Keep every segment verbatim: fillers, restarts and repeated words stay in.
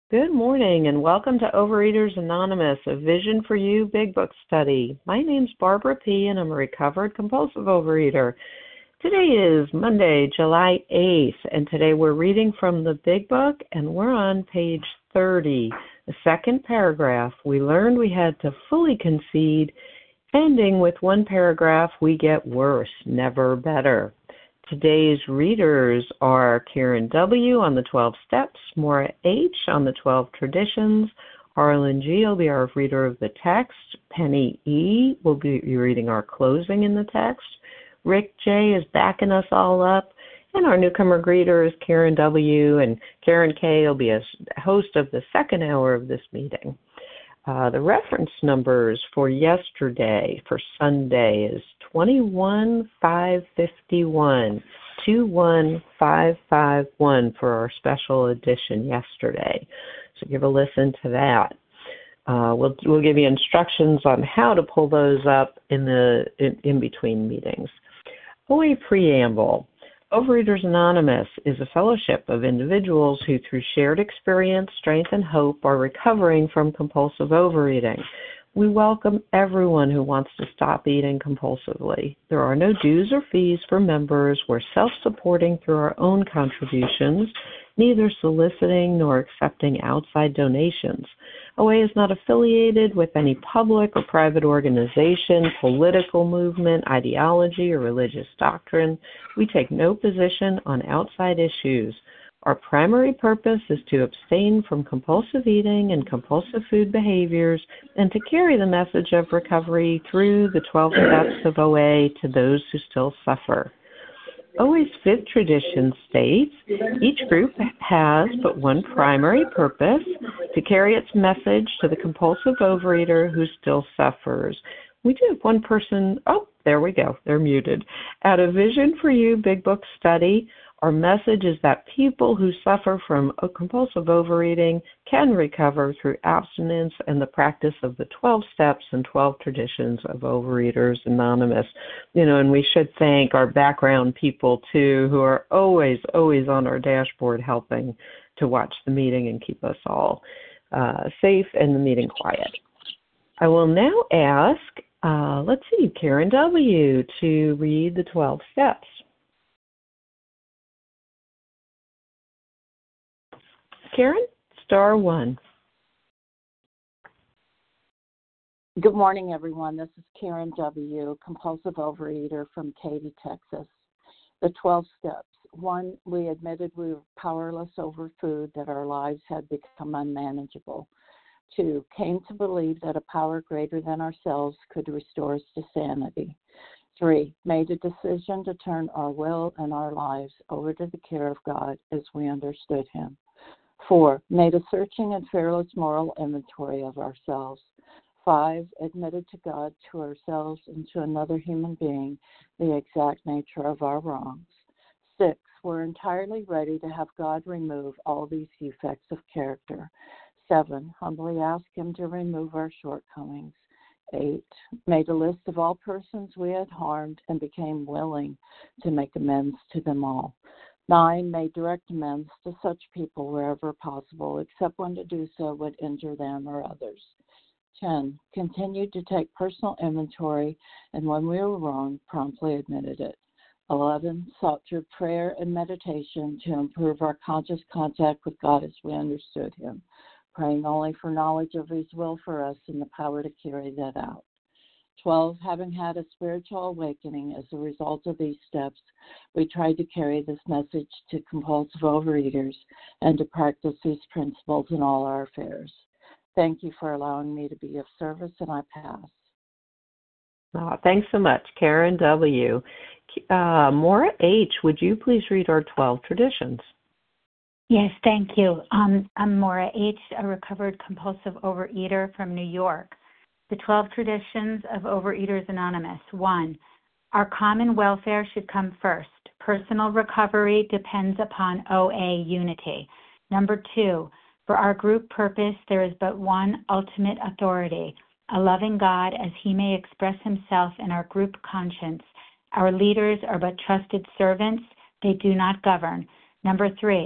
Good morning and welcome to Overeaters Anonymous, a Vision for You Big Book study. My name's Barbara P. and I'm a recovered compulsive overeater. Today is Monday, July eighth, and today we're reading from the Big Book and we're on page thirty, the second paragraph. We learned we had to fully concede, ending with one paragraph, we get worse, never better. Today's readers are Karen W. on the twelve Steps, Maura H. on the twelve Traditions, Harlan G. will be our reader of the text, Penny E. will be reading our closing in the text, Rick J. is backing us all up, and our newcomer greeter is Karen W. and Karen K. will be a host of the second hour of this meeting. Uh, the reference numbers for yesterday, for Sunday, is twenty-one five fifty-one, two one five five one for our special edition yesterday. So give a listen to that. Uh, we'll we'll give you instructions on how to pull those up in the in, in between meetings. O A Preamble. Overeaters Anonymous is a fellowship of individuals who, through shared experience, strength, and hope, are recovering from compulsive overeating. We welcome everyone who wants to stop eating compulsively. There are no dues or fees for members. We're self-supporting through our own contributions, neither soliciting nor accepting outside donations. O A is not affiliated with any public or private organization, political movement, ideology, or religious doctrine. We take no position on outside issues. Our primary purpose is to abstain from compulsive eating and compulsive food behaviors and to carry the message of recovery through the twelve steps of O A to those who still suffer. O A's fifth tradition states, each group has but one primary purpose, to carry its message to the compulsive overeater who still suffers. We do have one person, oh, there we go, they're muted. At a Vision for You Big Book study, our message is that people who suffer from compulsive overeating can recover through abstinence and the practice of the twelve steps and twelve traditions of Overeaters Anonymous. You know, and we should thank our background people, too, who are always, always on our dashboard helping to watch the meeting and keep us all uh, safe and the meeting quiet. I will now ask, uh, let's see, Karen W. to read the twelve steps. Karen, star one. Good morning, everyone. This is Karen W., compulsive overeater from Katy, Texas. The twelve steps. One, we admitted we were powerless over food, that our lives had become unmanageable. Two, came to believe that a power greater than ourselves could restore us to sanity. Three, made a decision to turn our will and our lives over to the care of God as we understood Him. Four, made a searching and fearless moral inventory of ourselves. Five, admitted to God, to ourselves, and to another human being the exact nature of our wrongs. Six, we're entirely ready to have God remove all these defects of character. Seven, humbly ask Him to remove our shortcomings. Eight, made a list of all persons we had harmed and became willing to make amends to them all. Nine, made direct amends to such people wherever possible, except when to do so would injure them or others. Ten, continued to take personal inventory, and when we were wrong, promptly admitted it. Eleven, sought through prayer and meditation to improve our conscious contact with God as we understood Him, praying only for knowledge of His will for us and the power to carry that out. twelve. Having had a spiritual awakening as a result of these steps, we tried to carry this message to compulsive overeaters and to practice these principles in all our affairs. Thank you for allowing me to be of service, and I pass. Oh, thanks so much, Karen W. Uh, Maura H., would you please read our twelve traditions? Yes, thank you. Um, I'm Maura H., a recovered compulsive overeater from New York. The twelve Traditions of Overeaters Anonymous. One, our common welfare should come first. Personal recovery depends upon O A unity. Number two, for our group purpose, there is but one ultimate authority, a loving God as He may express Himself in our group conscience. Our leaders are but trusted servants. They do not govern. Number three,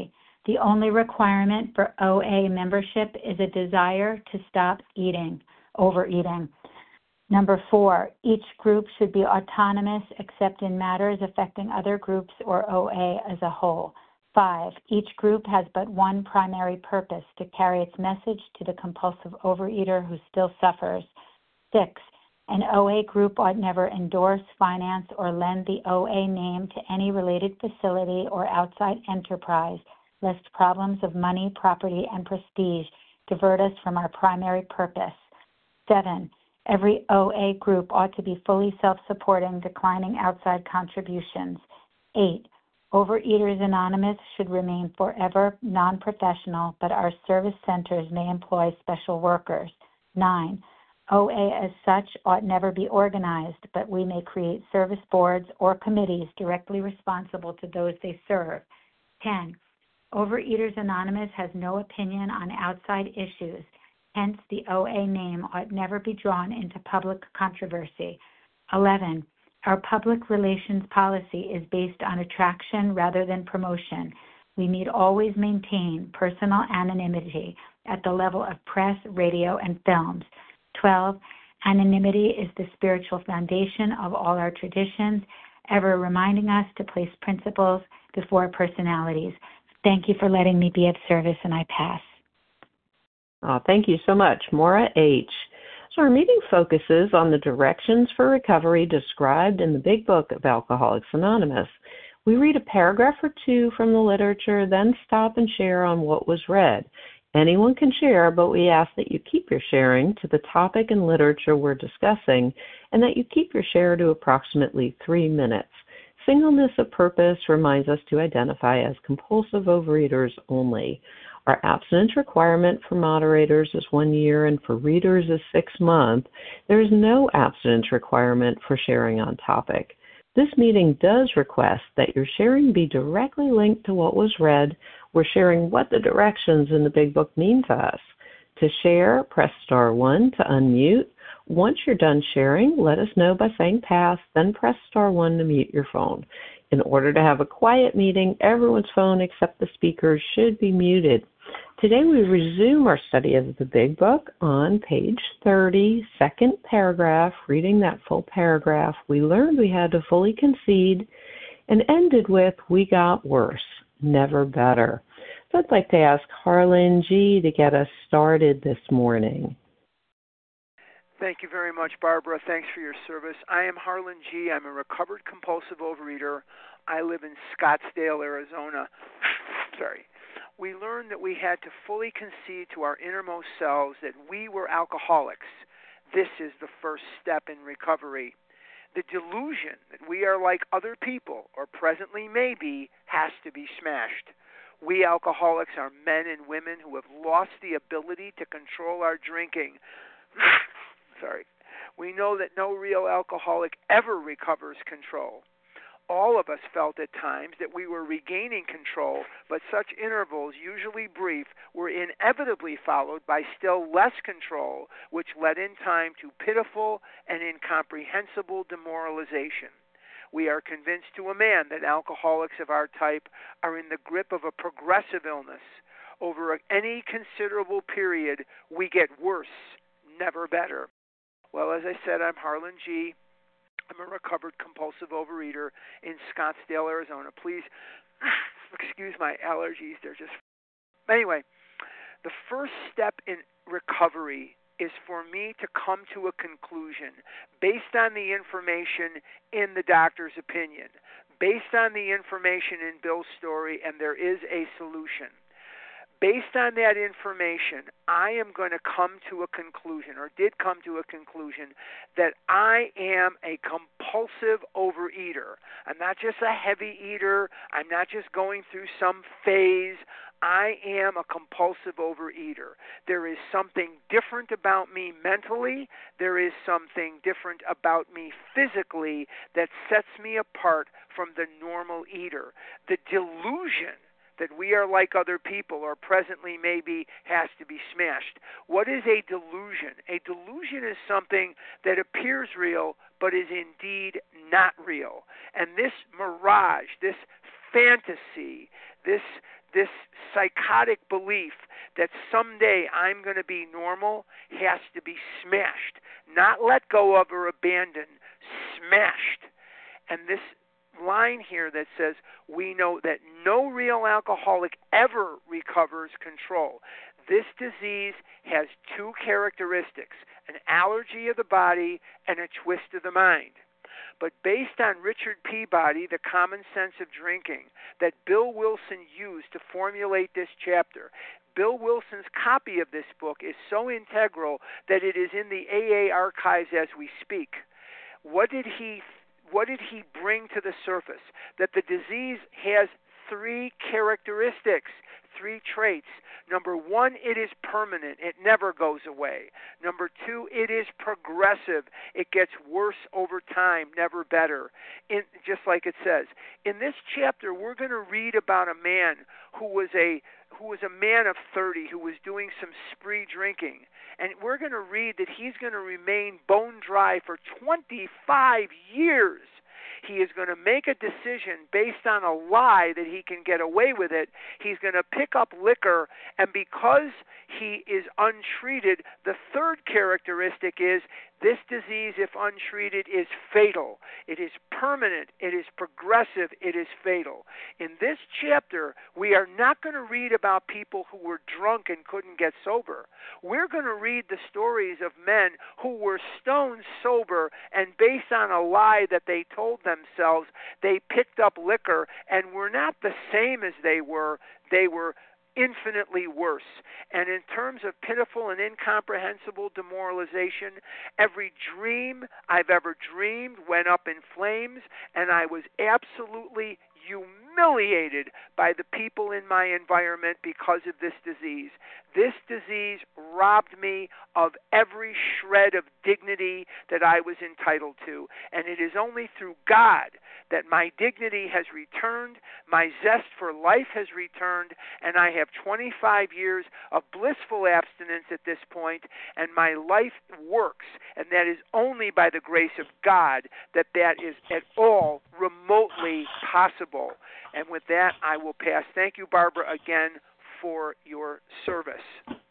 The only requirement for O A membership is a desire to stop eating, overeating. Number four, each group should be autonomous except in matters affecting other groups or O A as a whole. Five, each group has but one primary purpose, to carry its message to the compulsive overeater who still suffers. Six, an O A group ought never endorse, finance, or lend the O A name to any related facility or outside enterprise, lest problems of money, property, and prestige divert us from our primary purpose. Seven, every O A group ought to be fully self-supporting, declining outside contributions. Eight, Overeaters Anonymous should remain forever non-professional, but our service centers may employ special workers. Nine, O A as such ought never be organized, but we may create service boards or committees directly responsible to those they serve. Ten, Overeaters Anonymous has no opinion on outside issues. Hence, the O A name ought never be drawn into public controversy. Eleven, our public relations policy is based on attraction rather than promotion. We need always maintain personal anonymity at the level of press, radio, and films. Twelve, anonymity is the spiritual foundation of all our traditions, ever reminding us to place principles before personalities. Thank you for letting me be of service, and I pass. Oh, thank you so much, Maura H. So our meeting focuses on the directions for recovery described in the Big Book of Alcoholics Anonymous. We read a paragraph or two from the literature, then stop and share on what was read. Anyone can share, but we ask that you keep your sharing to the topic and literature we're discussing, and that you keep your share to approximately three minutes. Singleness of purpose reminds us to identify as compulsive overeaters only. Our abstinence requirement for moderators is one year and for readers is six months. There is no abstinence requirement for sharing on topic. This meeting does request that your sharing be directly linked to what was read. We're sharing what the directions in the Big Book mean to us. To share, press star one to unmute. Once you're done sharing, let us know by saying pass, then press star one to mute your phone. In order to have a quiet meeting, everyone's phone except the speaker's should be muted. Today we resume our study of the Big Book on page thirty, second paragraph. Reading that full paragraph, we learned we had to fully concede and ended with, we got worse, never better. So I'd like to ask Harlan G. to get us started this morning. Thank you very much, Barbara. Thanks for your service. I am Harlan G. I'm a recovered compulsive overeater. I live in Scottsdale, Arizona. Sorry. We learned that we had to fully concede to our innermost selves that we were alcoholics. This is the first step in recovery. The delusion that we are like other people, or presently may be, has to be smashed. We alcoholics are men and women who have lost the ability to control our drinking. Sorry. We know that no real alcoholic ever recovers control. All of us felt at times that we were regaining control, but such intervals, usually brief, were inevitably followed by still less control, which led in time to pitiful and incomprehensible demoralization. We are convinced to a man that alcoholics of our type are in the grip of a progressive illness. Over any considerable period, we get worse, never better. Well, as I said, I'm Harlan G. I'm a recovered compulsive overeater in Scottsdale, Arizona. Please excuse my allergies. They're just... Anyway, the first step in recovery is for me to come to a conclusion based on the information in the doctor's opinion, based on the information in Bill's story, and there is a solution. Based on that information, I am going to come to a conclusion, or did come to a conclusion, that I am a compulsive overeater. I'm not just a heavy eater. I'm not just going through some phase. I am a compulsive overeater. There is something different about me mentally. There is something different about me physically that sets me apart from the normal eater. The delusion that we are like other people, or presently maybe, has to be smashed. What is a delusion? A delusion is something that appears real, but is indeed not real. And this mirage, this fantasy, this this psychotic belief that someday I'm going to be normal has to be smashed, not let go of or abandoned, smashed. And this line here that says, we know that no real alcoholic ever recovers control. This disease has two characteristics, an allergy of the body and a twist of the mind. But based on Richard Peabody, The Common Sense of Drinking, that Bill Wilson used to formulate this chapter, Bill Wilson's copy of this book is so integral that it is in the A A archives as we speak. What did he what did he bring to the surface? That the disease has three characteristics, three traits. Number one, it is permanent. It never goes away. Number two, it is progressive. It gets worse over time, never better. In, just like it says. In this chapter, we're going to read about a man who was a who was a man of thirty who was doing some spree drinking. And we're going to read that he's going to remain bone dry for twenty-five years. He is going to make a decision based on a lie that he can get away with it. He's going to pick up liquor, and because he is untreated, the third characteristic is this disease, if untreated, is fatal. It is permanent. It is progressive. It is fatal. In this chapter, we are not going to read about people who were drunk and couldn't get sober. We're going to read the stories of men who were stone sober, and based on a lie that they told themselves, they picked up liquor and were not the same as they were. They were infinitely worse. And in terms of pitiful and incomprehensible demoralization, every dream I've ever dreamed went up in flames, and I was absolutely humiliated by the people in my environment because of this disease. This disease robbed me of every shred of dignity that I was entitled to, and it is only through God that my dignity has returned, my zest for life has returned, and I have twenty-five years of blissful abstinence at this point, and my life works, and that is only by the grace of God that that is at all remotely possible. And with that, I will pass. Thank you, Barbara, again for your service.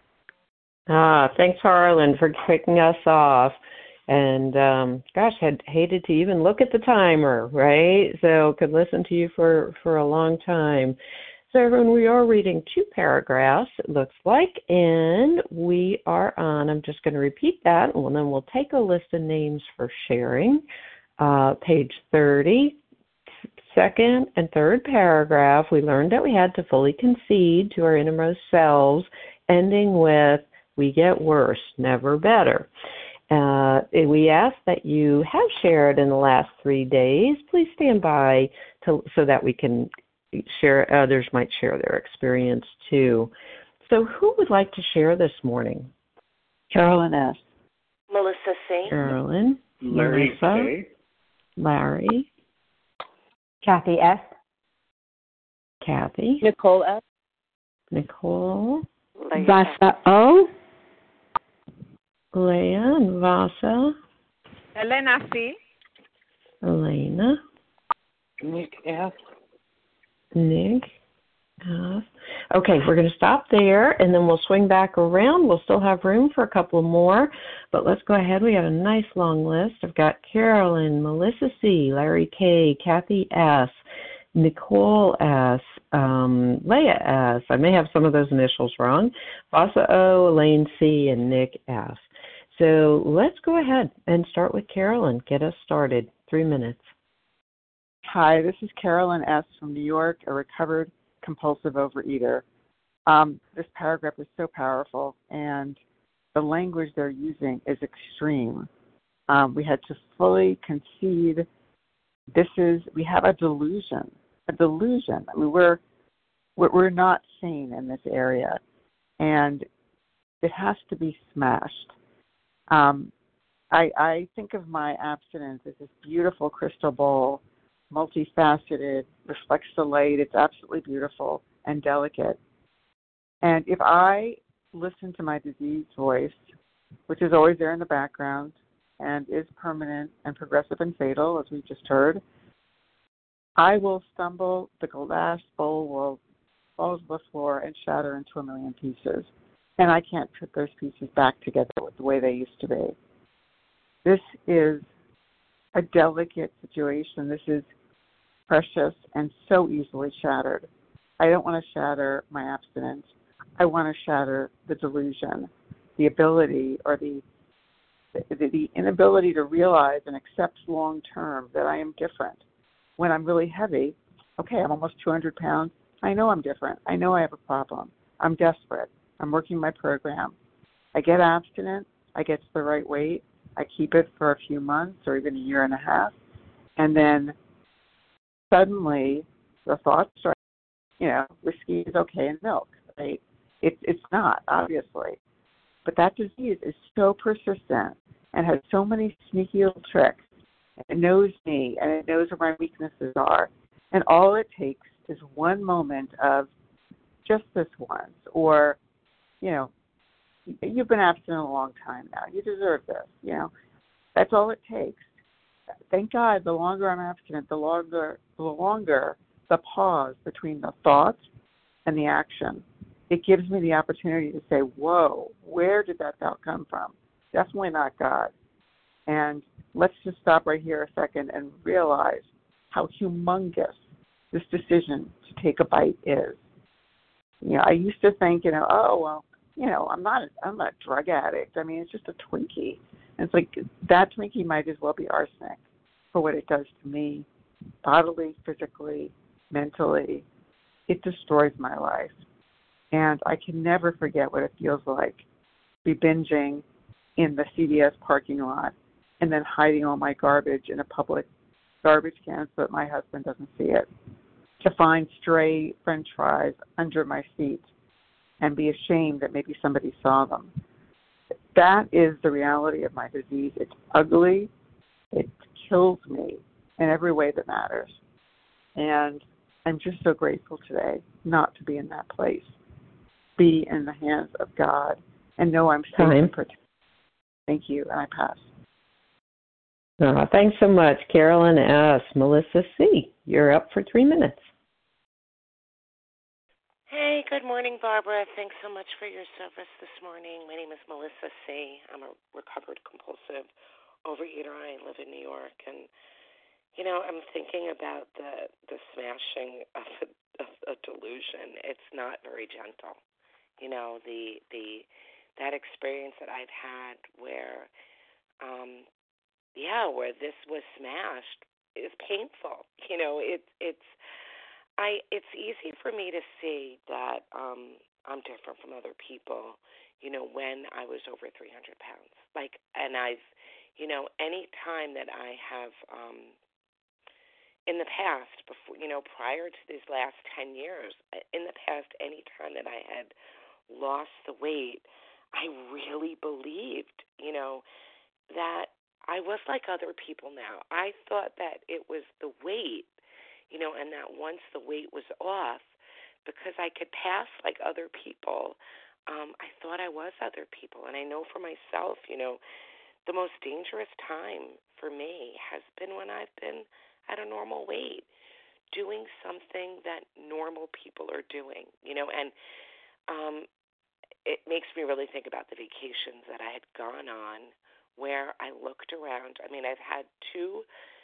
Ah, thanks, Harlan, for kicking us off. And um, gosh, had hated to even look at the timer, right? So could listen to you for, for a long time. So everyone, we are reading two paragraphs, it looks like, and we are on, I'm just going to repeat that, and then we'll take a list of names for sharing. Uh, page thirty, second and third paragraph, we learned that we had to fully concede to our innermost selves, ending with, we get worse, never better. Uh, we ask that you have shared in the last three days. Please stand by to, so that we can share, others might share their experience too. So who would like to share this morning? Carolyn S. Melissa C. Carolyn. Larry Melissa. K. Larry. Kathy S. Kathy. Nicole S. Nicole. Vasa O. Leah and Vasa. Elena C. Elena. Nick F. Nick F. Okay, we're going to stop there, and then we'll swing back around. We'll still have room for a couple more, but let's go ahead. We have a nice long list. I've got Carolyn, Melissa C., Larry K., Kathy S., Nicole S., um, Leah S., I may have some of those initials wrong, Vasa O., Elaine C., and Nick S. So let's go ahead and start with Carolyn. Get us started. Three minutes. Hi, this is Carolyn S. from New York, a recovered compulsive overeater. Um, this paragraph is so powerful, and the language they're using is extreme. Um, we had to fully concede this is, we have a delusion, a delusion. I mean, we're, we're, we're not sane in this area, and it has to be smashed. Um, I, I think of my abstinence as this beautiful crystal bowl, multifaceted, reflects the light. It's absolutely beautiful and delicate. And if I listen to my disease voice, which is always there in the background and is permanent and progressive and fatal, as we just heard, I will stumble, the glass bowl will falls to the floor and shatter into a million pieces. And I can't put those pieces back together with the way they used to be. This is a delicate situation. This is precious and so easily shattered. I don't want to shatter my abstinence. I want to shatter the delusion, the ability or the the, the inability to realize and accept long term that I am different. When I'm really heavy, okay, I'm almost two hundred pounds. I know I'm different. I know I have a problem. I'm desperate. I'm working my program. I get abstinent. I get to the right weight. I keep it for a few months or even a year and a half. And then suddenly the thoughts start, you know, whiskey is okay in milk, right? It, it's not, obviously. But that disease is so persistent and has so many sneaky little tricks. It knows me and it knows where my weaknesses are. And all it takes is one moment of just this once, or, you know, you've been abstinent a long time now. You deserve this, you know. That's all it takes. Thank God, the longer I'm abstinent, the longer, the longer the pause between the thought and the action. It gives me the opportunity to say, whoa, where did that thought come from? Definitely not God. And let's just stop right here a second and realize how humongous this decision to take a bite is. You know, I used to think, you know, oh, well, you know, I'm not, I'm not a drug addict. I mean, it's just a Twinkie. And it's like that Twinkie might as well be arsenic for what it does to me, bodily, physically, mentally. It destroys my life. And I can never forget what it feels like to be binging in the C V S parking lot and then hiding all my garbage in a public garbage can so that my husband doesn't see it, to find stray French fries under my seat and be ashamed that maybe somebody saw them. That is the reality of my disease. It's ugly. It kills me in every way that matters. And I'm just so grateful today not to be in that place, be in the hands of God, and know I'm safe and protected. Thank you, and I pass. Oh, thanks so much, Carolyn S. Melissa C., you're up for three minutes. Hey, good morning, Barbara. Thanks so much for your service this morning. My name is Melissa C. I'm a recovered compulsive overeater. I live in New York, and you know, I'm thinking about the the smashing of a, of a delusion. It's not very gentle. You know, the the that experience that I've had where, um, yeah, where this was smashed is painful. You know, it it's. I, it's easy for me to see that um, I'm different from other people, you know, when I was over three hundred pounds. Like, and I've, you know, any time that I have, um, in the past, before, you know, prior to these last ten years, in the past, any time that I had lost the weight, I really believed, you know, that I was like other people now. I thought that it was the weight, you know, and that once the weight was off, because I could pass like other people, um, I thought I was other people. And I know for myself, you know, the most dangerous time for me has been when I've been at a normal weight, doing something that normal people are doing, you know, and um, it makes me really think about the vacations that I had gone on where I looked around. I mean, I've had two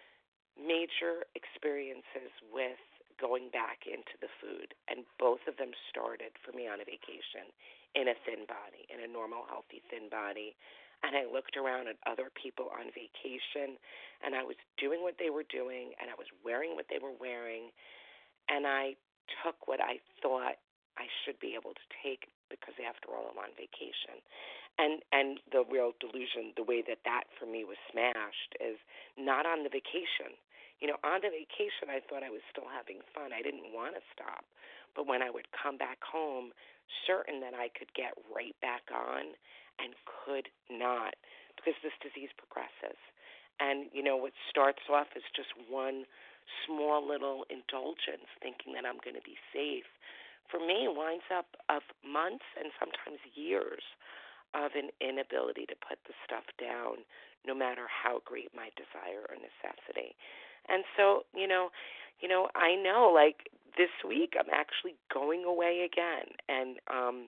major experiences with going back into the food, and both of them started for me on a vacation in a thin body, in a normal, healthy, thin body. And I looked around at other people on vacation, and I was doing what they were doing, and I was wearing what they were wearing, and I took what I thought I should be able to take because, after all, I'm on vacation. And and the real delusion, the way that that for me was smashed, is not on the vacation. You know, on the vacation, I thought I was still having fun. I didn't want to stop. But when I would come back home, certain that I could get right back on and could not, because this disease progresses. And, you know, what starts off as just one small little indulgence, thinking that I'm going to be safe, for me winds up of months and sometimes years of an inability to put the stuff down, no matter how great my desire or necessity. And so, you know, you know, I know, like, this week I'm actually going away again. And, um,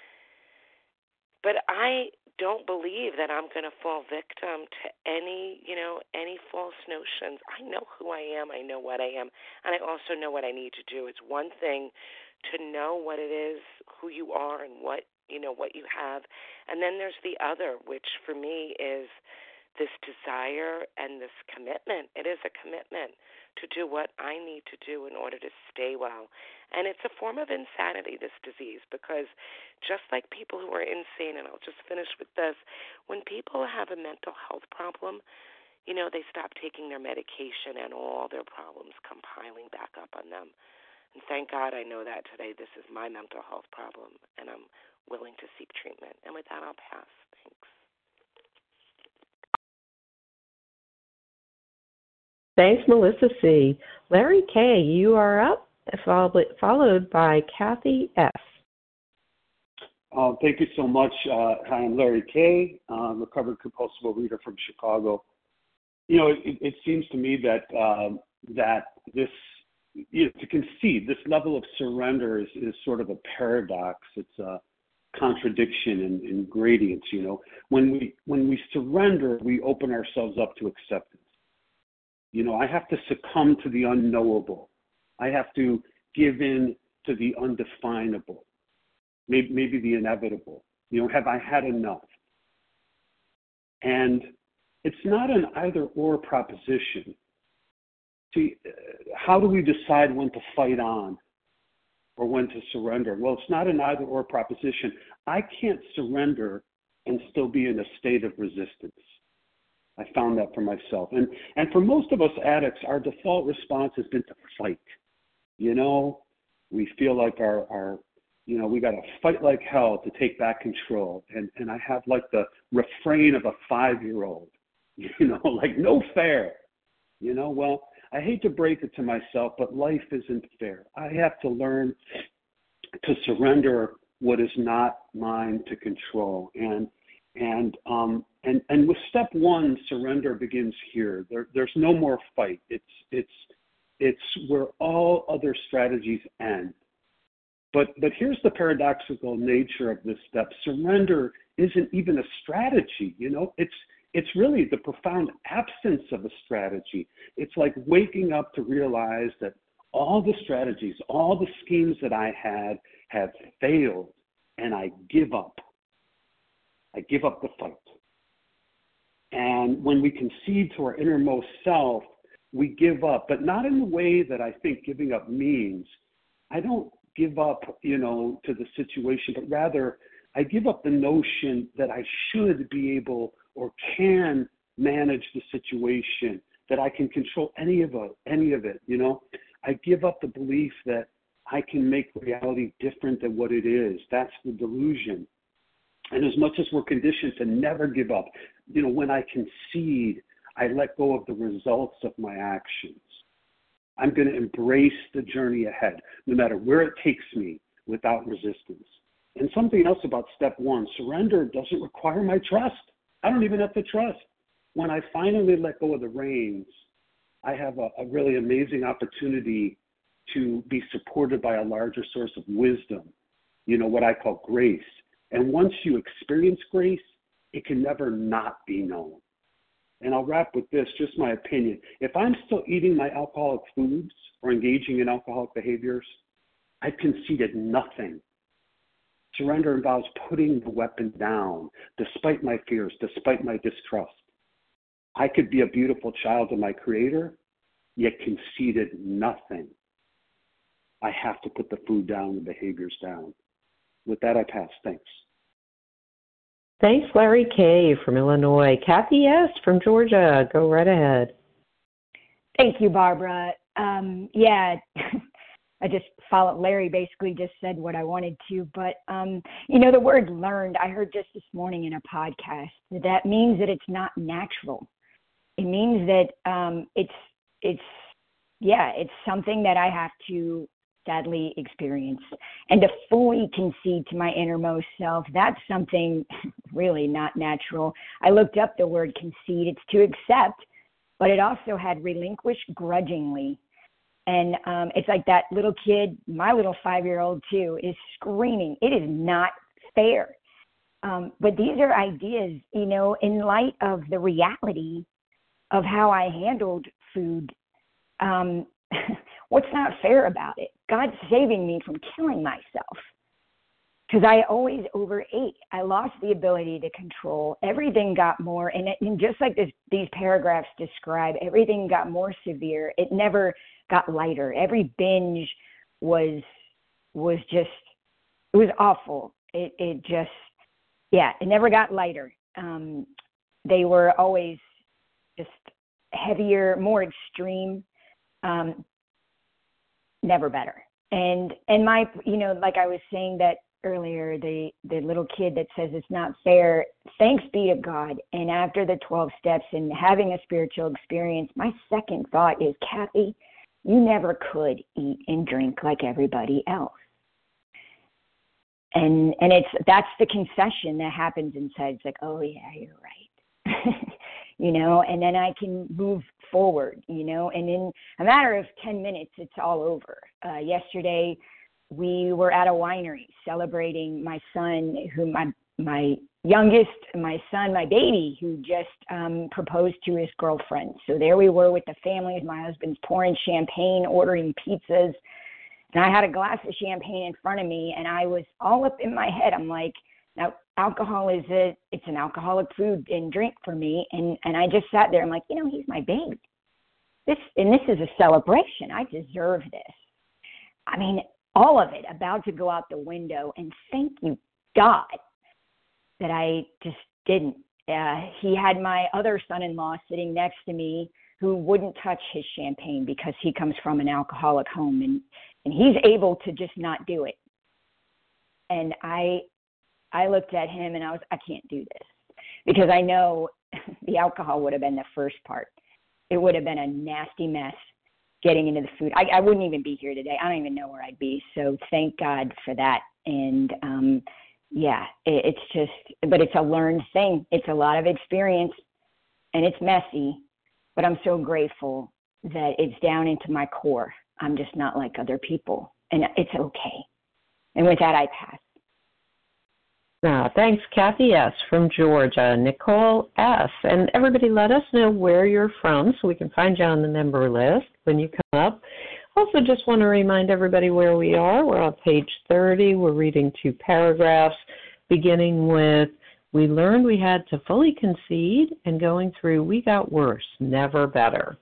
but I don't believe that I'm going to fall victim to any, you know, any false notions. I know who I am. I know what I am. And I also know what I need to do. It's one thing to know what it is, who you are, and what, you know, what you have. And then there's the other, which for me is this desire and this commitment. It is a commitment to do what I need to do in order to stay well. And it's a form of insanity, this disease, because just like people who are insane, and I'll just finish with this, when people have a mental health problem, you know, they stop taking their medication and all their problems come piling back up on them. And thank God I know that today. This is my mental health problem, and I'm willing to seek treatment. And with that, I'll pass. Thanks. Thanks, Melissa C. Larry K., you are up, followed by Kathy S. Uh, thank you so much. Uh, hi, I'm Larry K., uh, recovered compulsive overeater from Chicago. You know, it, it seems to me that um, that this, you know, to concede this level of surrender is, is sort of a paradox. It's a contradiction in, in gradients. You know, when we when we surrender, we open ourselves up to acceptance. You know, I have to succumb to the unknowable. I have to give in to the undefinable, maybe, maybe the inevitable. You know, have I had enough? And it's not an either-or proposition. See, how do we decide when to fight on or when to surrender? Well, it's not an either-or proposition. I can't surrender and still be in a state of resistance. I found that for myself. And and for most of us addicts, our default response has been to fight. You know, we feel like our, our you know, we got to fight like hell to take back control. And, and I have like the refrain of a five-year-old, you know, like no fair. You know, well, I hate to break it to myself, but life isn't fair. I have to learn to surrender what is not mine to control. And And um, and and with step one, surrender begins here. There, there's no more fight. It's it's it's where all other strategies end. But but here's the paradoxical nature of this step. Surrender isn't even a strategy. You know, it's it's really the profound absence of a strategy. It's like waking up to realize that all the strategies, all the schemes that I had have failed, and I give up. I give up the fight. And when we concede to our innermost self, we give up, but not in the way that I think giving up means. I don't give up, you know, to the situation, but rather I give up the notion that I should be able or can manage the situation, that I can control any of it, any of it, you know. I give up the belief that I can make reality different than what it is. That's the delusion. And as much as we're conditioned to never give up, you know, when I concede, I let go of the results of my actions. I'm going to embrace the journey ahead, no matter where it takes me, without resistance. And something else about step one, surrender doesn't require my trust. I don't even have to trust. When I finally let go of the reins, I have a, a really amazing opportunity to be supported by a larger source of wisdom, you know, what I call grace. And once you experience grace, it can never not be known. And I'll wrap with this, just my opinion. If I'm still eating my alcoholic foods or engaging in alcoholic behaviors, I've conceded nothing. Surrender involves putting the weapon down, despite my fears, despite my distrust. I could be a beautiful child of my Creator, yet conceded nothing. I have to put the food down, the behaviors down. With that, I pass. Thanks. Thanks, Larry K. from Illinois. Kathy S. from Georgia. Go right ahead. Thank you, Barbara. Um, yeah, I just followed. Larry basically just said what I wanted to. But, um, you know, the word learned, I heard just this morning in a podcast, that, that means that it's not natural. It means that um, it's, it's, yeah, it's something that I have to sadly experience. And to fully concede to my innermost self, that's something really not natural. I looked up the word concede. It's to accept but it also had relinquish grudgingly. And um, it's like that little kid, my little five-year-old too, is screaming, it is not fair. Um, but these are ideas, you know, in light of the reality of how I handled food. Um, what's not fair about it? God's saving me from killing myself because I always overate. I lost the ability to control. Everything got more, and, it, and just like this, these paragraphs describe, everything got more severe. It never got lighter. Every binge was was just, it was awful. It it just, yeah, it never got lighter. Um, they were always just heavier, more extreme, um, never better. And and my, you know, like I was saying that earlier, the, the little kid that says it's not fair, thanks be to God. And after the twelve steps and having a spiritual experience, my second thought is, Kathy, you never could eat and drink like everybody else. And and it's that's the concession that happens inside. It's like, oh, yeah, you're right. You know, and then I can move forward, you know, and in a matter of ten minutes, it's all over. Uh, yesterday, we were at a winery celebrating my son, who my my youngest, my son, my baby, who just um, proposed to his girlfriend. So there we were with the families. My husband's pouring champagne, ordering pizzas. And I had a glass of champagne in front of me, and I was all up in my head. I'm like, now, alcohol is a, it's an alcoholic food and drink for me. And, and I just sat there. I'm like, you know, he's my baby. This, and this is a celebration. I deserve this. I mean, all of it about to go out the window. And thank you, God, that I just didn't. Uh, he had my other son-in-law sitting next to me who wouldn't touch his champagne because he comes from an alcoholic home, and, and he's able to just not do it. And I I looked at him and I was, I can't do this, because I know the alcohol would have been the first part. It would have been a nasty mess getting into the food. I, I wouldn't even be here today. I don't even know where I'd be. So thank God for that. And um, yeah, it, it's just, but it's a learned thing. It's a lot of experience and it's messy, but I'm so grateful that it's down into my core. I'm just not like other people, and it's okay. And with that, I pass. Uh, thanks, Kathy S. from Georgia, Nicole S. And everybody, let us know where you're from so we can find you on the member list when you come up. Also, just want to remind everybody where we are. We're on page thirty. We're reading two paragraphs, beginning with, we learned we had to fully concede, and going through, we got worse, never better.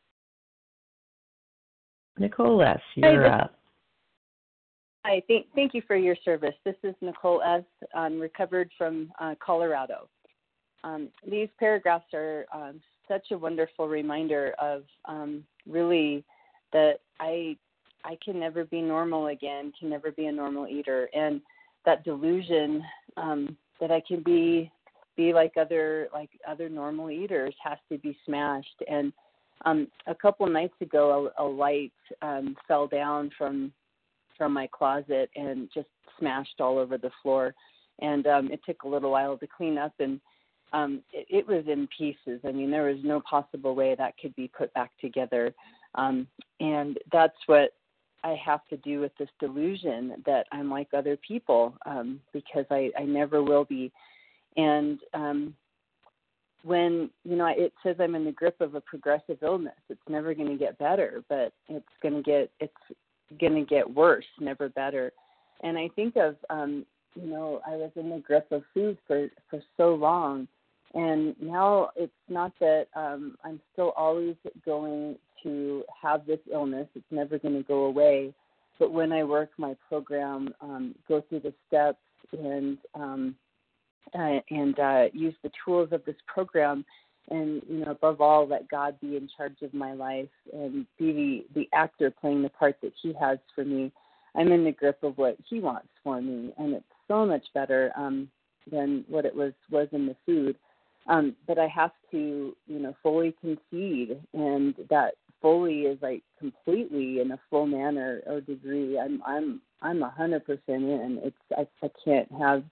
Nicole S., you're Hi, up. Hi, thank, thank you for your service. This is Nicole S., um, recovered from uh, Colorado. Um, these paragraphs are um, such a wonderful reminder of um, really that I I can never be normal again, can never be a normal eater, and that delusion um, that I can be be like other like other normal eaters has to be smashed. And um, a couple nights ago, a, a light um, fell down from from my closet and just smashed all over the floor. And um, it took a little while to clean up, and um, it, it was in pieces. I mean, there was no possible way that could be put back together. Um, and that's what I have to do with this delusion that I'm like other people, um, because I, I never will be. And um, when, you know, it says I'm in the grip of a progressive illness, it's never going to get better, but it's going to get, it's going to get worse, never better. And I think of, um, you know, I was in the grip of food for, for so long, and now it's not that um, I'm still always going to have this illness. It's never going to go away. But when I work my program, um, go through the steps and um, uh, and uh, use the tools of this program, and, you know, above all, let God be in charge of my life and be the, the actor playing the part that he has for me, I'm in the grip of what he wants for me. And it's so much better um, than what it was, was in the food. Um, but I have to, you know, fully concede. And that fully is like completely in a full manner or degree. I'm, I'm, I'm a hundred percent in. It's, I, I can't have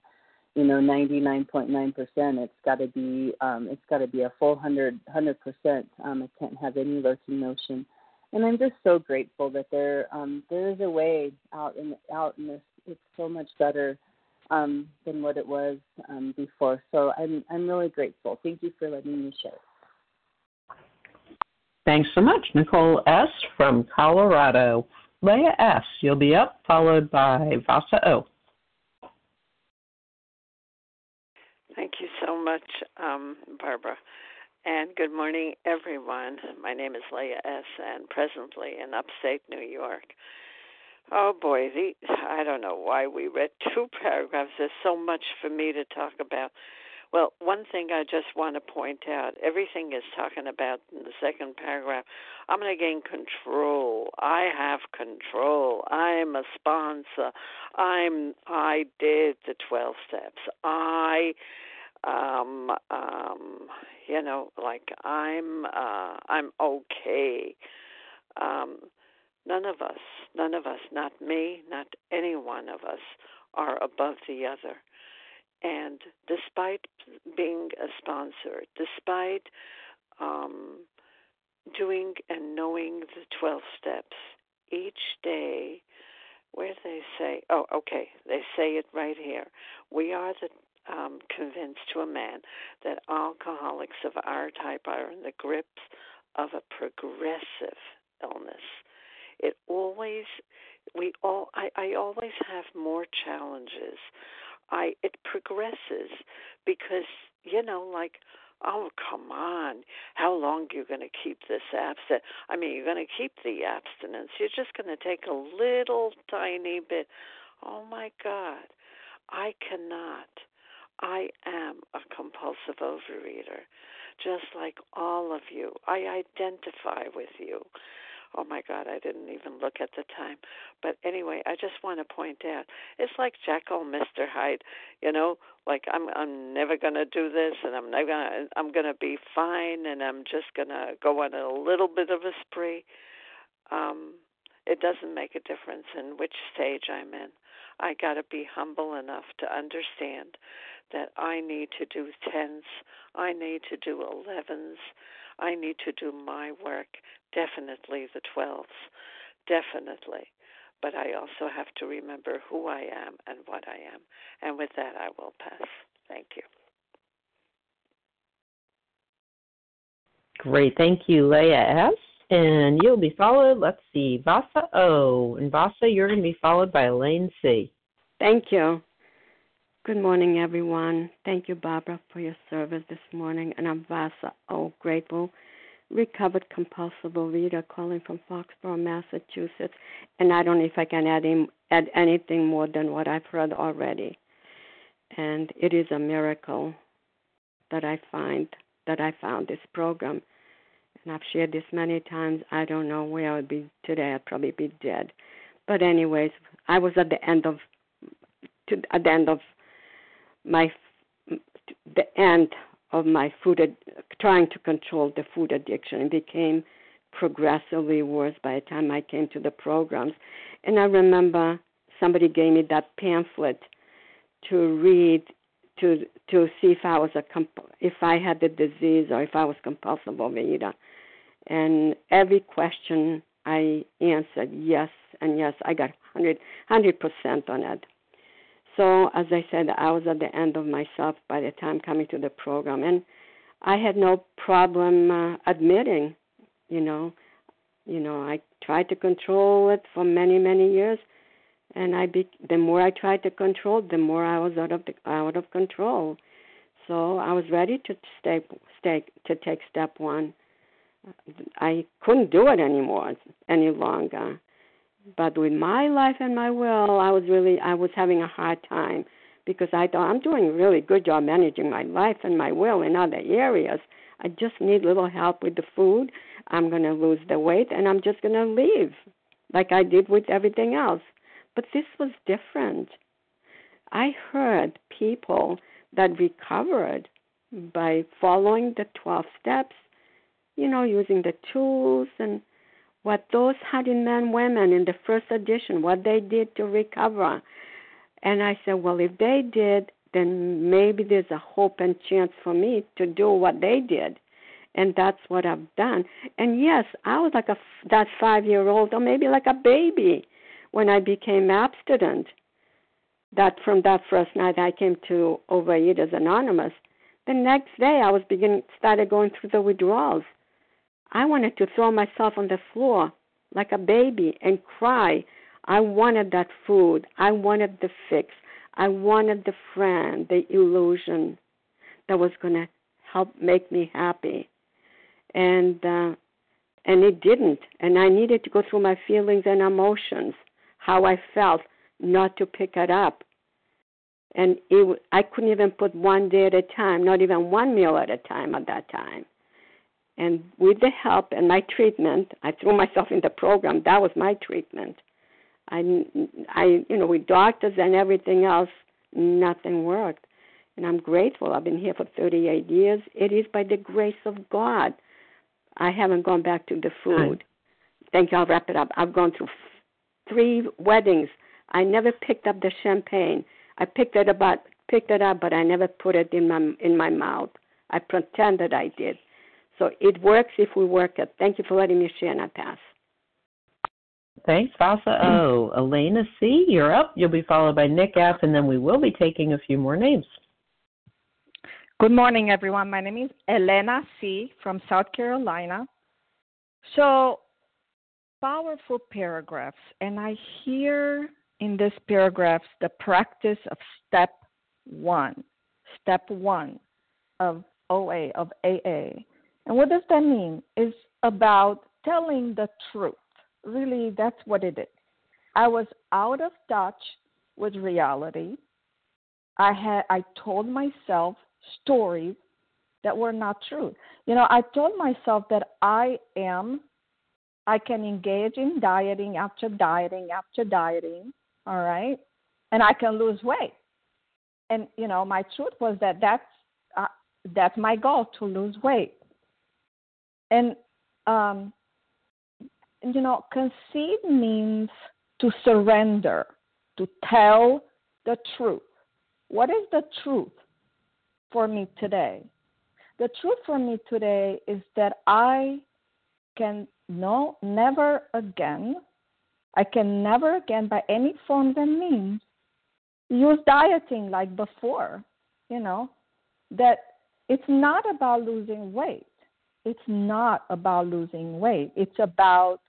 you know, ninety-nine point nine percent. It's got to be, um, it's got to be a full hundred, hundred percent. Um, it can't have any lurking notion. And I'm just so grateful that there, um, there is a way out in, out in this. It's so much better um, than what it was um, before. So I'm, I'm really grateful. Thank you for letting me share. Thanks so much, Nicole S. from Colorado. Leah S., you'll be up, followed by Vasa O. Thank you so much, um, Barbara. And good morning, everyone. My name is Leah S., and presently in upstate New York. Oh, boy, the, I don't know why we read two paragraphs. There's so much for me to talk about. Well, one thing I just want to point out, everything is talking about in the second paragraph. I'm going to gain control. I have control. I'm a sponsor. I'm. I did the twelve steps. I, um, um, you know, like I'm. Uh, I'm okay. Um, none of us, none of us, not me, not any one of us, are above the other. And despite being a sponsor, despite um, doing and knowing the twelve steps, each day, where they say, oh, okay, they say it right here. We are the um, convinced to a man that alcoholics of our type are in the grips of a progressive illness. It always, we all, I, I always have more challenges. I it progresses because, you know, like, oh, come on, how long are you going to keep this abstinence? I mean, you're going to keep the abstinence. You're just going to take a little tiny bit. Oh, my God, I cannot. I am a compulsive overeater, just like all of you. I identify with you. Oh, my God, I didn't even look at the time. But anyway, I just want to point out, it's like Jekyll, Mister Hyde, you know, like I'm I'm never going to do this, and I'm never gonna, I'm going to be fine, and I'm just going to go on a little bit of a spree. Um, it doesn't make a difference in which stage I'm in. I got to be humble enough to understand that I need to do tens, I need to do elevens, I need to do my work, definitely the twelves, definitely. But I also have to remember who I am and what I am. And with that, I will pass. Thank you. Great. Thank you, Leah S. And you'll be followed, let's see, Vasa O. And Vasa, you're going to be followed by Elaine C. Thank you. Good morning, everyone. Thank you, Barbara, for your service this morning. And I'm Vasa O. Grateful, recovered compulsive overeater, calling from Foxborough, Massachusetts. And I don't know if I can add, in, add anything more than what I've heard already. And it is a miracle that I find that I found this program. And I've shared this many times. I don't know where I would be today. I'd probably be dead. But anyways, I was at the end of to, at the end of my the end of my food ad, trying to control the food addiction. It became progressively worse by the time I came to the programs. And I remember somebody gave me that pamphlet to read to to see if I was a if I had the disease or if I was compulsive overeater. And every question I answered yes and yes. I got one hundred percent on it. So as I said, I was at the end of myself by the time coming to the program, and I had no problem uh, admitting, you know, you know, I tried to control it for many, many years, and I be, the more I tried to control, the more I was out of the, out of control. So I was ready to stay, stay to take step one. I couldn't do it anymore, any longer. But with my life and my will, I was really, I was having a hard time because I thought I'm doing a really good job managing my life and my will in other areas. I just need a little help with the food. I'm going to lose the weight, and I'm just going to leave like I did with everything else. But this was different. I heard people that recovered by following the twelve steps, you know, using the tools and what those Hundred Men women in the first edition, what they did to recover. And I said, well, if they did, then maybe there's a hope and chance for me to do what they did. And that's what I've done. And yes, I was like a, that five-year-old or maybe like a baby when I became abstinent. That from that first night I came to Overeaters Anonymous. The next day I was beginning, started going through the withdrawals. I wanted to throw myself on the floor like a baby and cry. I wanted that food. I wanted the fix. I wanted the friend, the illusion that was going to help make me happy. And uh, and it didn't. And I needed to go through my feelings and emotions, how I felt, not to pick it up. And it, I couldn't even put one day at a time, not even one meal at a time at that time. And with the help and my treatment, I threw myself in the program. That was my treatment. I, I, you know, with doctors and everything else, nothing worked. And I'm grateful. I've been here for thirty-eight years. It is by the grace of God. I haven't gone back to the food. Right. Thank you. I'll wrap it up. I've gone through three weddings. I never picked up the champagne. I picked it up, picked it up, but I never put it in my in my mouth. I pretended I did. So it works if we work it. Thank you for letting me share, and I pass. Thanks, Vasa O. Elena C., you're up. You'll be followed by Nick F., and then we will be taking a few more names. Good morning, everyone. My name is Elena C. from South Carolina. So, powerful paragraphs, and I hear in these paragraphs the practice of step one, step one of O A, of A A. And what does that mean? It's about telling the truth. Really, that's what it is. I was out of touch with reality. I had I told myself stories that were not true. You know, I told myself that I am, I can engage in dieting after dieting after dieting, all right, and I can lose weight. And, you know, my truth was that that's, uh, that's my goal, to lose weight. And, um, you know, concede means to surrender, to tell the truth. What is the truth for me today? The truth for me today is that I can no, never again, I can never again, by any forms and means, use dieting like before, you know, that it's not about losing weight. It's not about losing weight. It's about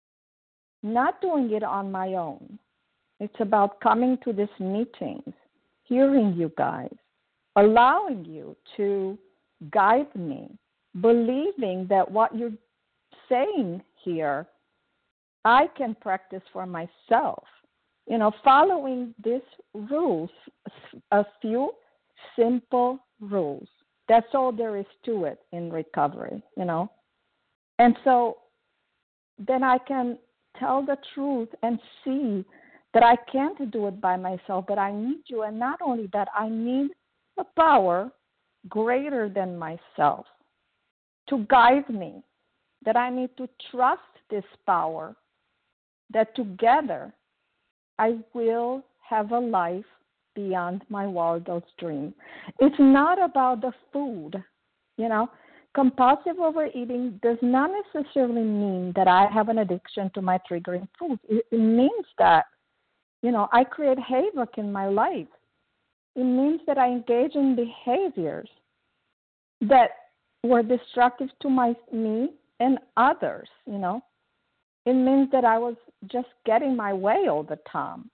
not doing it on my own. It's about coming to these meetings, hearing you guys, allowing you to guide me, believing that what you're saying here, I can practice for myself. You know, following these rules, a few simple rules. That's all there is to it in recovery, you know. And so then I can tell the truth and see that I can't do it by myself, that I need you. And not only that, I need a power greater than myself to guide me, that I need to trust this power, that together I will have a life beyond my wildest dream. It's not about the food, you know. Compulsive overeating does not necessarily mean that I have an addiction to my triggering foods. It, it means that, you know, I create havoc in my life. It means that I engage in behaviors that were destructive to my me and others, you know. It means that I was just getting my way all the time.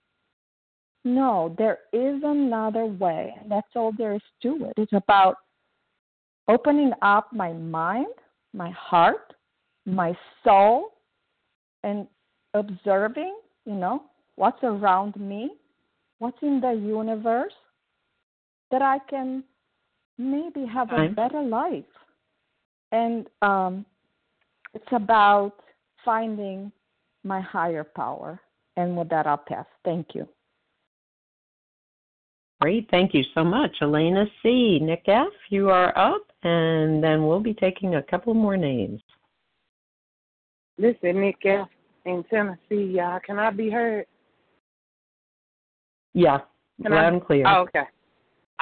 No, there is another way, and that's all there is to it. It's about opening up my mind, my heart, my soul, and observing, you know, what's around me, what's in the universe, that I can maybe have a better life. And um, it's about finding my higher power. And with that, I'll pass. Thank you. Great. Thank you so much. Elena C. Nick F., you are up, and then we'll be taking a couple more names. This is Nick F. in Tennessee, y'all. Can I be heard? Yeah, Can loud I? and clear. Oh, okay.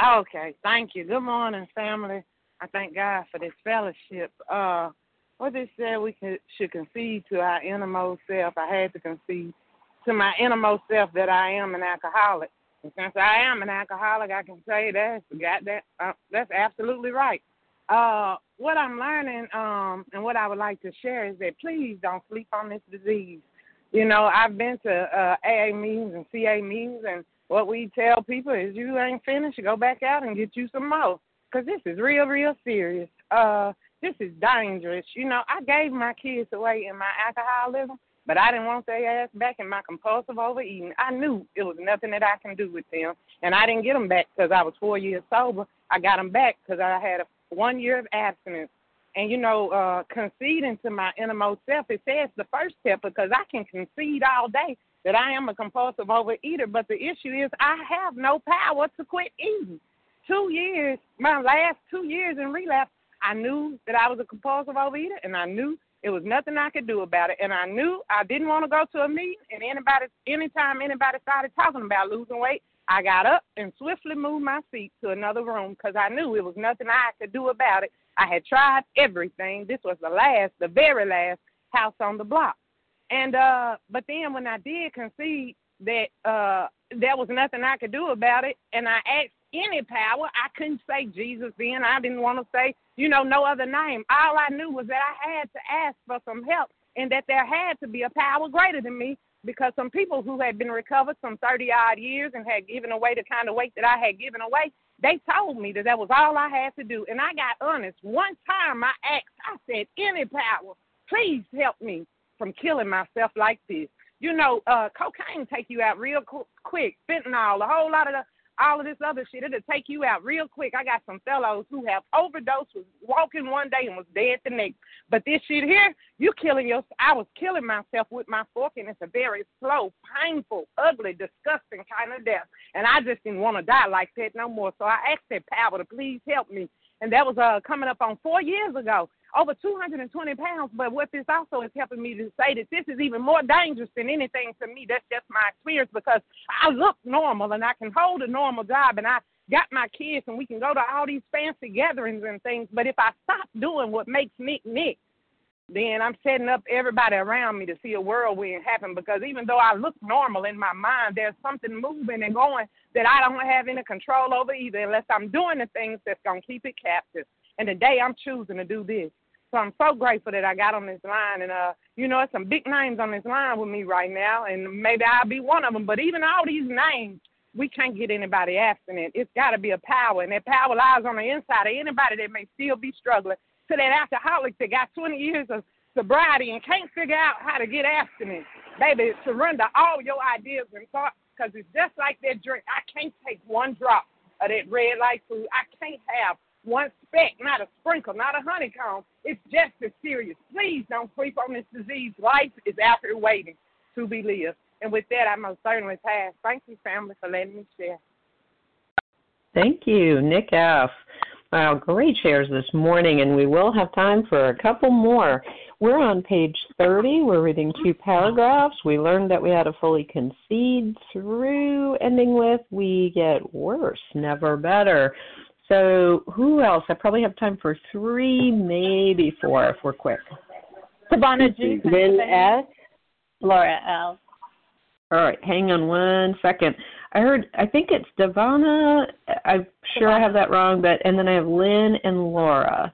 Okay, thank you. Good morning, family. I thank God for this fellowship. Uh, what they said we could, should concede to our innermost self. I had to concede to my innermost self that I am an alcoholic. And since I am an alcoholic, I can say that's got that. Uh, that's absolutely right. Uh, what I'm learning, um, and what I would like to share is that please don't sleep on this disease. You know, I've been to uh, A A meetings and C A meetings, and what we tell people is you ain't finished, go back out and get you some more, because this is real, real serious. Uh, this is dangerous. You know, I gave my kids away in my alcoholism, but I didn't want their ass back in my compulsive overeating. I knew it was nothing that I can do with them, and I didn't get them back because I was four years sober. I got them back because I had a one year of abstinence. And, you know, uh, conceding to my innermost self, it says the first step, because I can concede all day that I am a compulsive overeater, but the issue is I have no power to quit eating. Two years, my last two years in relapse, I knew that I was a compulsive overeater, and I knew it was nothing I could do about it. And I knew I didn't want to go to a meeting, and anybody, anytime anybody started talking about losing weight, I got up and swiftly moved my seat to another room because I knew it was nothing I could do about it. I had tried everything. This was the last, the very last house on the block. And uh, but then when I did concede that uh, there was nothing I could do about it, and I asked any power, I couldn't say Jesus then. I didn't want to say, you know, no other name. All I knew was that I had to ask for some help and that there had to be a power greater than me, because some people who had been recovered some thirty-odd years and had given away the kind of weight that I had given away, they told me that that was all I had to do. And I got honest. One time I asked, I said, any power, please help me from killing myself like this. You know, uh, cocaine take you out real qu- quick. Fentanyl, a whole lot of the, all of this other shit, it'll take you out real quick. I got some fellows who have overdosed, was walking one day and was dead the next. But this shit here, you killing yourself. I was killing myself with my fork, and it's a very slow, painful, ugly, disgusting kind of death. And I just didn't want to die like that no more. So I asked that power to please help me. And that was uh, coming up on four years ago. Over two hundred twenty pounds, but what this also is helping me to say that this is even more dangerous than anything to me. That's just my experience, because I look normal and I can hold a normal job and I got my kids and we can go to all these fancy gatherings and things, but if I stop doing what makes Nick Nick, then I'm setting up everybody around me to see a whirlwind happen, because even though I look normal in my mind, there's something moving and going that I don't have any control over either, unless I'm doing the things that's going to keep it captive. And today I'm choosing to do this. So I'm so grateful that I got on this line. And, uh, you know, there's some big names on this line with me right now, and maybe I'll be one of them. But even all these names, we can't get anybody abstinent. It's got to be a power, and that power lies on the inside of anybody that may still be struggling. To that alcoholic that got twenty years of sobriety and can't figure out how to get abstinent, baby, surrender all your ideas and thoughts, because it's just like that drink. I can't take one drop of that red light food. I can't have one speck, not a sprinkle, not a honeycomb. It's just as serious. Please don't sleep on this disease. Life is out here waiting to be lived. And with that, I most certainly pass. Thank you, family, for letting me share. Thank you, Nick F. Wow, great shares this morning, and we will have time for a couple more. We're on page thirty. We're reading two paragraphs. We learned that we had to fully concede through, ending with, we get worse, never better. So who else? I probably have time for three, maybe four if we're quick. Savannah G. Lynn S. Laura L. All right, hang on one second. I heard, I think it's Devana. I'm sure I have that wrong, but and then I have Lynn and Laura.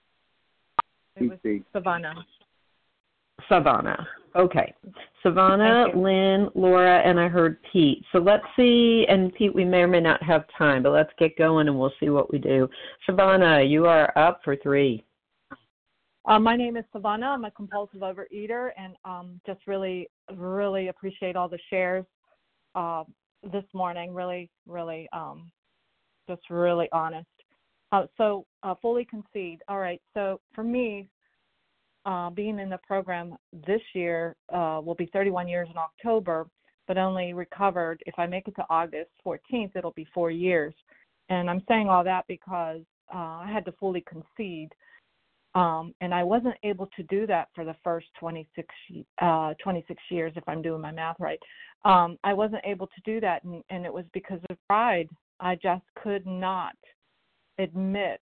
It was Savannah. Savannah. Okay. Savannah, Lynn, Laura, and I heard Pete. So let's see, and Pete, we may or may not have time, but let's get going and we'll see what we do. Savannah, you are up for three. Uh, my name is Savannah. I'm a compulsive overeater, and um, just really, really appreciate all the shares uh, this morning. Really, really, um, just really honest. Uh, so uh, fully concede. All right. So for me, uh, being in the program this year uh, will be thirty-one years in October, but only recovered. If I make it to August fourteenth, it'll be four years. And I'm saying all that because uh, I had to fully concede. Um, and I wasn't able to do that for the first twenty-six, uh, twenty-six years, if I'm doing my math right. Um, I wasn't able to do that, and, and it was because of pride. I just could not admit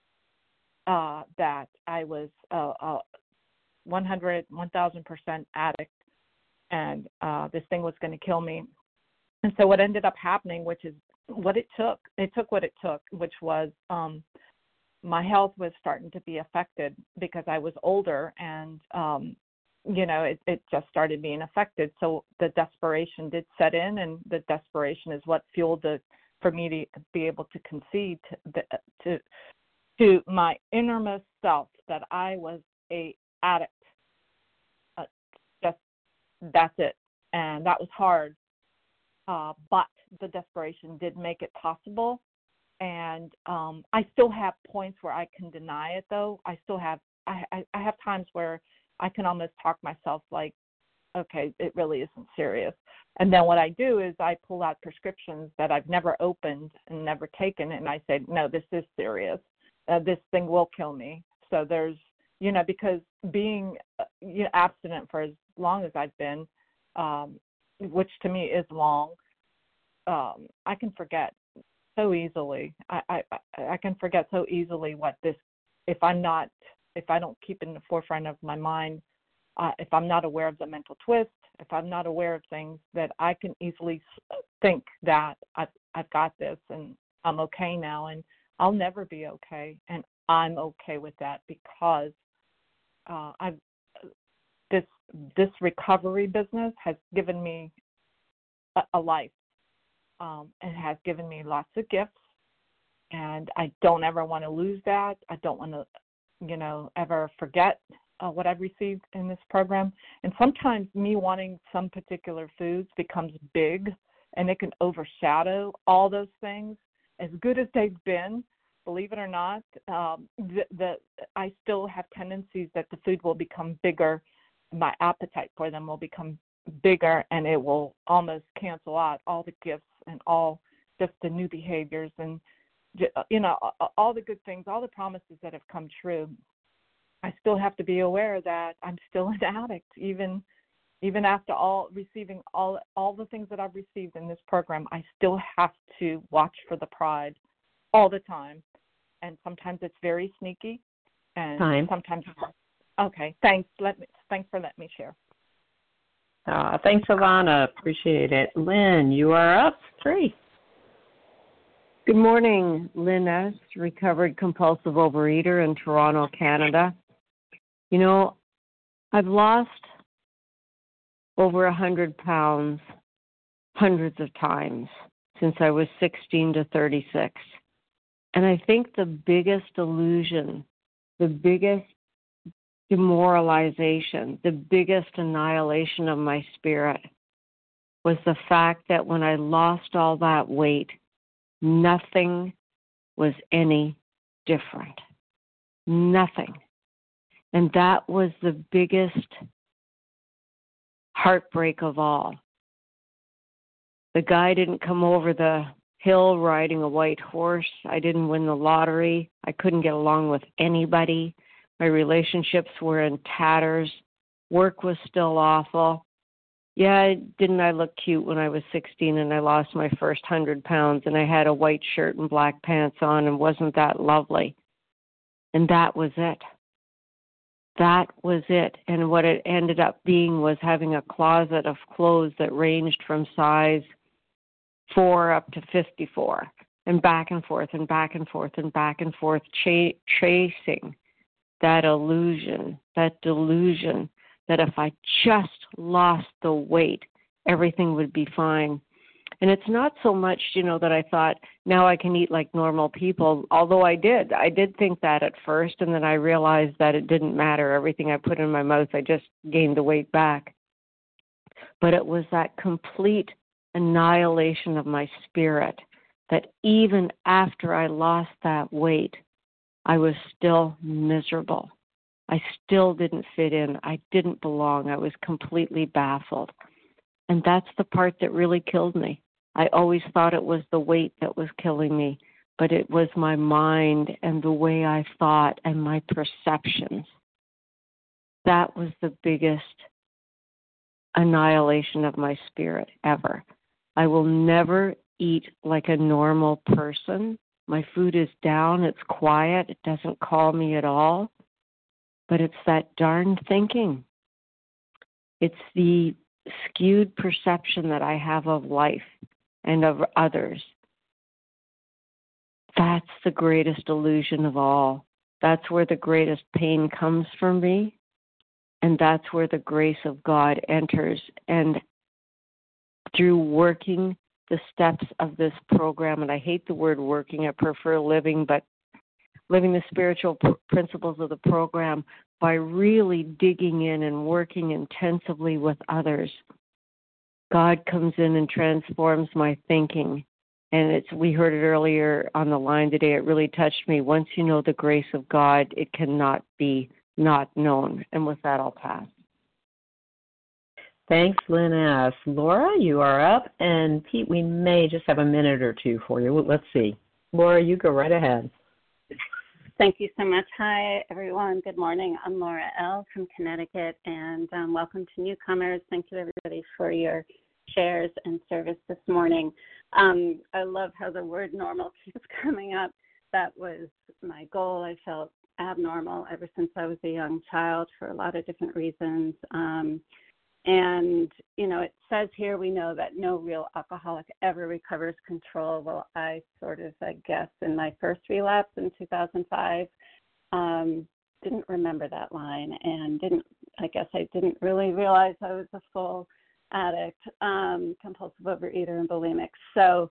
uh, that I was a, a one hundred, one thousand percent addict, and uh, this thing was going to kill me. And so what ended up happening, which is what it took, it took what it took, which was um, my health was starting to be affected because I was older, and, um, you know, it, it just started being affected. So the desperation did set in, and the desperation is what fueled the, for me to be able to concede to, to, to my innermost self that I was a addict. Uh, just, that's it. And that was hard. Uh, but the desperation did make it possible. And um, I still have points where I can deny it, though. I still have, I, I, I have times where I can almost talk myself like, okay, it really isn't serious. And then what I do is I pull out prescriptions that I've never opened and never taken, and I say, no, this is serious. Uh, this thing will kill me. So there's, you know, because being uh, you know, abstinent for as long as I've been, um, which to me is long, um, I can forget so easily. I, I I can forget so easily what this, if I'm not, if I don't keep in the forefront of my mind, uh, if I'm not aware of the mental twist, if I'm not aware of things, that I can easily think that I've, I've got this and I'm okay now, and I'll never be okay, and I'm okay with that because uh, I've this this recovery business has given me a, a life. Um, and has given me lots of gifts, and I don't ever want to lose that. I don't want to, you know, ever forget uh, what I've received in this program. And sometimes me wanting some particular foods becomes big, and it can overshadow all those things. As good as they've been, believe it or not, um, the, the I still have tendencies that the food will become bigger. My appetite for them will become bigger, and it will almost cancel out all the gifts and all just the new behaviors and, you know, all the good things, all the promises that have come true. I still have to be aware that I'm still an addict, even even after all receiving all all the things that I've received in this program. I still have to watch for the pride all the time, and sometimes it's very sneaky, and Time. sometimes. Okay, thanks. Let me thanks for letting me share. Uh, thanks, Ivana. Appreciate it. Lynn, you are up. Three. Good morning, Lynn S., recovered compulsive overeater in Toronto, Canada. You know, I've lost over one hundred pounds hundreds of times since I was sixteen to thirty-six. And I think the biggest illusion, the biggest demoralization, the biggest annihilation of my spirit was the fact that when I lost all that weight, nothing was any different. Nothing. And that was the biggest heartbreak of all. The guy didn't come over the hill riding a white horse. I didn't win the lottery. I couldn't get along with anybody. My relationships were in tatters. Work was still awful. Yeah, didn't I look cute when I was sixteen and I lost my first one hundred pounds and I had a white shirt and black pants on, and wasn't that lovely? And that was it. That was it. And what it ended up being was having a closet of clothes that ranged from size four up to fifty-four, and back and forth and back and forth and back and forth, ch- chasing that illusion, that delusion that if I just lost the weight, everything would be fine. And it's not so much, you know, that I thought, now I can eat like normal people, although I did. I did think that at first, and then I realized that it didn't matter. Everything I put in my mouth, I just gained the weight back. But it was that complete annihilation of my spirit that even after I lost that weight, I was still miserable. I still didn't fit in. I didn't belong. I was completely baffled. And that's the part that really killed me. I always thought it was the weight that was killing me, but it was my mind and the way I thought and my perceptions. That was the biggest annihilation of my spirit ever. I will never, eat like a normal person. My food is down, it's quiet, it doesn't call me at all. But it's that darn thinking. It's the skewed perception that I have of life and of others. That's the greatest illusion of all. That's where the greatest pain comes from me. And that's where the grace of God enters. And through working the steps of this program, and I hate the word working, I prefer living, but living the spiritual pr- principles of the program by really digging in and working intensively with others, God comes in and transforms my thinking. And it's, we heard it earlier on the line today, it really touched me. Once you know the grace of God, it cannot be not known. And with that, I'll pass. Thanks, Lynn S. Laura, you are up. And Pete, we may just have a minute or two for you. Let's see. Laura, you go right ahead. Thank you so much. Hi, everyone. Good morning. I'm Laura L. from Connecticut, and um, welcome to newcomers. Thank you, everybody, for your shares and service this morning. Um, I love how the word normal keeps coming up. That was my goal. I felt abnormal ever since I was a young child for a lot of different reasons. Um, and, you know, it says here we know that no real alcoholic ever recovers control. Well, I sort of, I guess, in my first relapse in two thousand five, um, didn't remember that line and didn't, I guess I didn't really realize I was a full addict, um, compulsive overeater and bulimic. So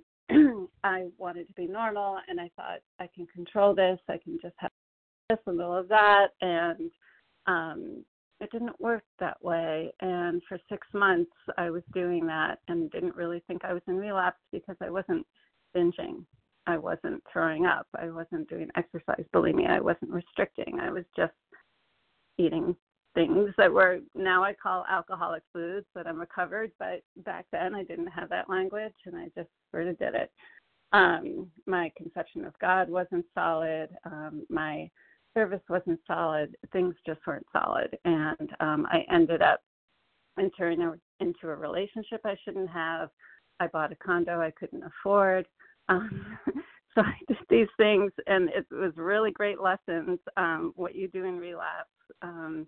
I wanted to be normal, and I thought I can control this. I can just have this, a little of that, and um, it didn't work that way. And for six months, I was doing that and didn't really think I was in relapse because I wasn't binging. I wasn't throwing up. I wasn't doing exercise bulimia. I wasn't restricting. I was just eating things that were now I call alcoholic foods that I'm recovered, but back then I didn't have that language, and I just sort of did it. Um, my conception of God wasn't solid. Um, my service wasn't solid. Things just weren't solid, and um, I ended up entering a, into a relationship I shouldn't have. I bought a condo I couldn't afford. Um, so I did these things, and it was really great lessons, um, what you do in relapse. Um,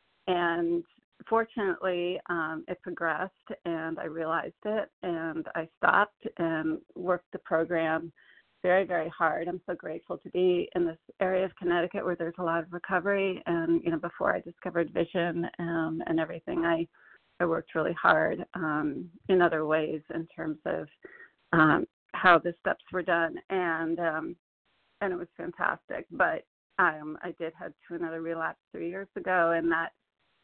And fortunately, um, it progressed, and I realized it, and I stopped and worked the program very, very hard. I'm so grateful to be in this area of Connecticut where there's a lot of recovery. And, you know, before I discovered vision um, and everything, I, I worked really hard um, in other ways in terms of um, how the steps were done, and um, and it was fantastic. But um, I did head to another relapse three years ago, and that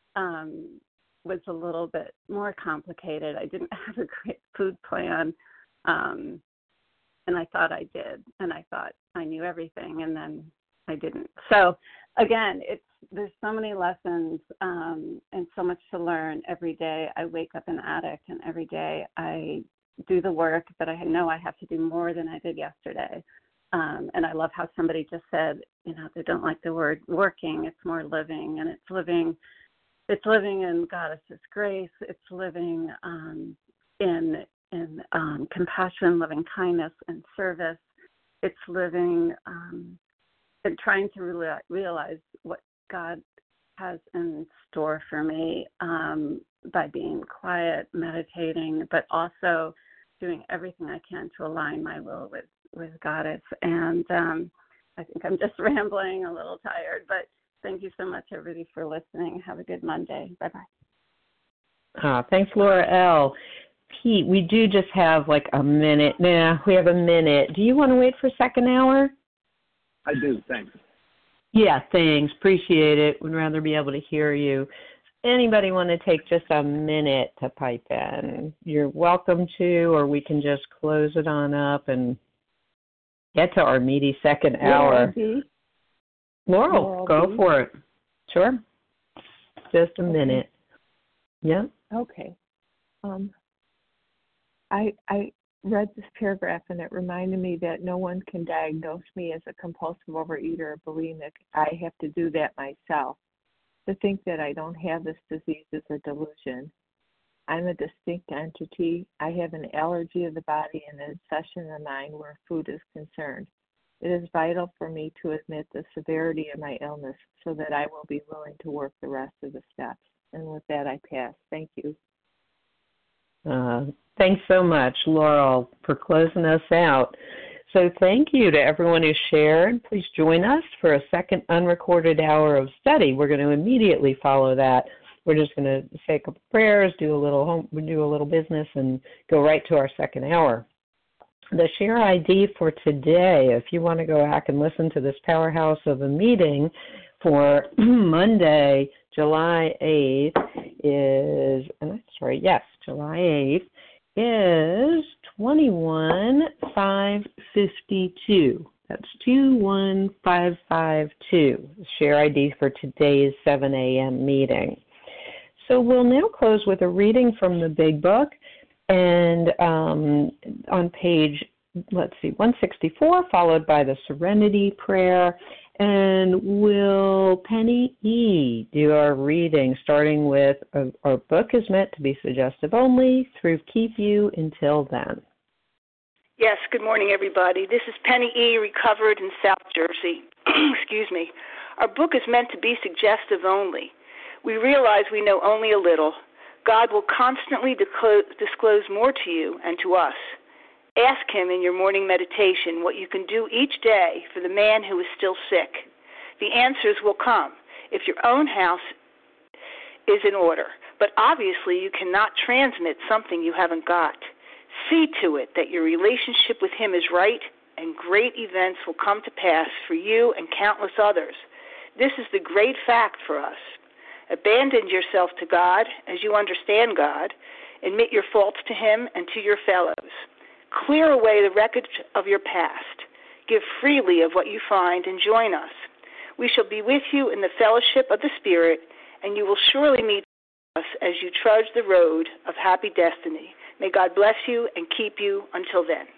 Um, was a little bit more complicated. I didn't have a great food plan, um, and I thought I did, and I thought I knew everything, and then I didn't. So, again, it's there's so many lessons um, and so much to learn every day. I wake up an addict, and every day I do the work, but I know I have to do more than I did yesterday. Um, and I love how somebody just said, you know, they don't like the word working. It's more living, and it's living It's living in Goddess's grace. It's living um, in in um, compassion, loving kindness, and service. It's living um, and trying to reali- realize what God has in store for me um, by being quiet, meditating, but also doing everything I can to align my will with, with Goddess. And um, I think I'm just rambling, a little tired, but thank you so much, everybody, for listening. Have a good Monday. Bye-bye. Uh, thanks, Laura L. Pete, we do just have like a minute. Nah, we have a minute. Do you want to wait for second hour? I do, thanks. Yeah, thanks. Appreciate it. Would rather be able to hear you. Anybody want to take just a minute to pipe in? You're welcome to, or we can just close it on up and get to our meaty second hour. Yeah, Laurel, Laurel go B. for it. Sure. Just a Okay. minute. Yeah. Okay. Um, I I read this paragraph, and it reminded me that no one can diagnose me as a compulsive overeater or bulimic. I have to do that myself. To think that I don't have this disease is a delusion. I'm a distinct entity. I have an allergy of the body and an obsession of the mind where food is concerned. It is vital for me to admit the severity of my illness so that I will be willing to work the rest of the steps. And with that, I pass. Thank you. Uh, thanks so much, Laurel, for closing us out. So thank you to everyone who shared. Please join us for a second unrecorded hour of study. We're going to immediately follow that. We're just going to say a couple prayers, do a little home, do a little business, and go right to our second hour. The share I D for today, if you want to go back and listen to this powerhouse of a meeting for Monday, July eighth, is, and I'm sorry, yes, July eighth, is twenty-one five fifty-two. That's two one five five two, share I D for today's seven a.m. meeting. So we'll now close with a reading from the Big Book, and um, on page, let's see, one sixty-four, followed by the Serenity Prayer, and will Penny E. do our reading, starting with uh, our book is meant to be suggestive only through Keep You Until Then. Yes, good morning, everybody. This is Penny E., recovered in South Jersey. Excuse me. Our book is meant to be suggestive only. We realize we know only a little. God will constantly disclose more to you and to us. Ask him in your morning meditation what you can do each day for the man who is still sick. The answers will come if your own house is in order. But obviously you cannot transmit something you haven't got. See to it that your relationship with him is right, and great events will come to pass for you and countless others. This is the great fact for us. Abandon yourself to God as you understand God. Admit your faults to him and to your fellows. Clear away the wreckage of your past. Give freely of what you find and join us. We shall be with you in the fellowship of the Spirit, and you will surely meet us as you trudge the road of happy destiny. May God bless you and keep you until then.